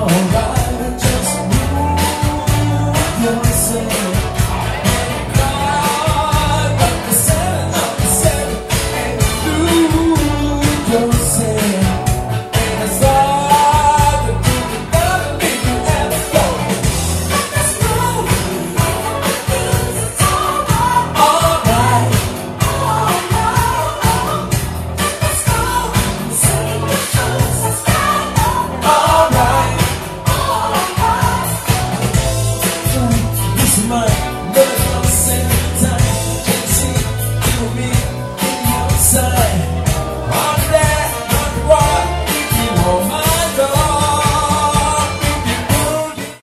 alright, just move yourself. God, up the seven, and lose yourself. And it's all the truth gotta be you ever go. Let's move. Alright. Alright. This is mine.